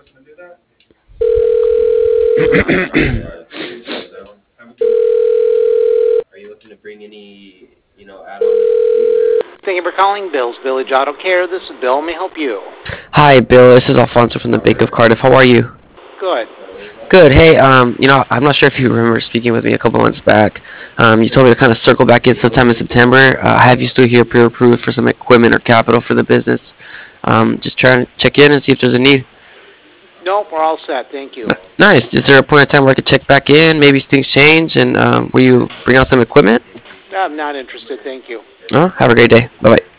Thank you for calling Bill's Village Auto Care. This is Bill. May I help you? Hi, Bill. This is Alfonso from the Bank of Cardiff. How are you? Good. Good. Hey, I'm not sure if you remember speaking with me a couple months back. You told me to kind of circle back in sometime in September. I have you still here pre-approved for some equipment or capital for the business. Just trying to check in and see if there's a need. Nope, we're all set. Thank you. Nice. Is there a point in time where I could check back in? Maybe things change and will you bring out some equipment? I'm not interested. Thank you. Have a great day. Bye bye.